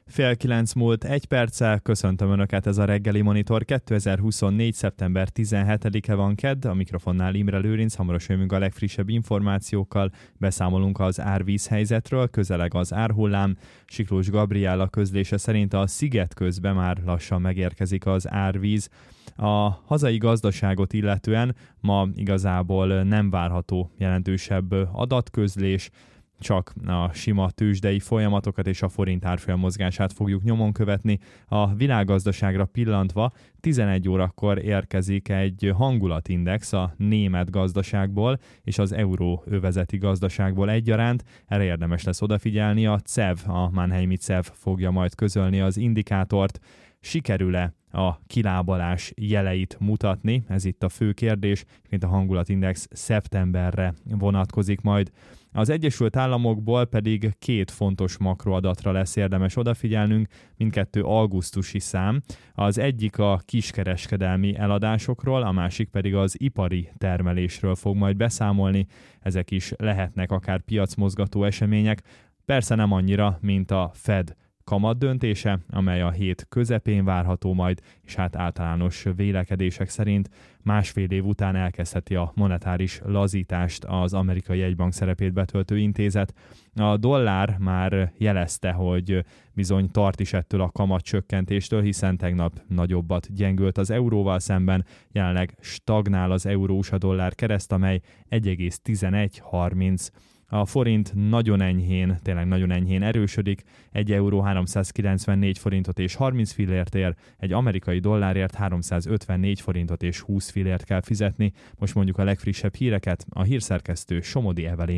Fél 9 múlt 1 perccel, köszöntöm Önöket, ez a reggeli Monitor. 2024. szeptember 17-e van kedd, a mikrofonnál Imre Lőrinc, hamarosan jövünk a legfrissebb információkkal, beszámolunk az árvízhelyzetről, közeleg az árhullám. Siklós Gabriella közlése szerint a Szigetközbe már lassan megérkezik az árvíz. A hazai gazdaságot illetően ma igazából nem várható jelentősebb adatközlés, csak a sima tőzsdei folyamatokat és a forint árfolyam mozgását fogjuk nyomon követni. A világgazdaságra pillantva 11 órakor érkezik egy hangulatindex a német gazdaságból és az euróövezeti gazdaságból egyaránt. Erre érdemes lesz odafigyelni. A CEV, a Mannheimi CEV fogja majd közölni az indikátort. Sikerül-e a kilábalás jeleit mutatni? Ez itt a fő kérdés, mint a hangulatindex szeptemberre vonatkozik majd. Az Egyesült Államokból pedig 2 fontos makroadatra lesz érdemes odafigyelnünk, mindkettő augusztusi szám. Az egyik a kiskereskedelmi eladásokról, a másik pedig az ipari termelésről fog majd beszámolni. Ezek is lehetnek akár piacmozgató események, persze nem annyira, mint a Fed kamat döntése, amely a hét közepén várható majd, és hát általános vélekedések szerint másfél év után elkezdheti a monetáris lazítást az amerikai jegybank szerepét betöltő intézet. A dollár már jelezte, hogy bizony tart is ettől a kamatcsökkentéstől, hiszen tegnap nagyobbat gyengült az euróval szemben, jelenleg stagnál az euró-USA dollár kereszt, amely 1,1130. A forint nagyon enyhén, tényleg nagyon enyhén erősödik, 1 euró 394 forintot és 30 fillért ér, egy amerikai dollárért 354 forintot és 20 fillért kell fizetni. Most mondjuk a legfrissebb híreket, a hírszerkesztő Somodi Evelyn.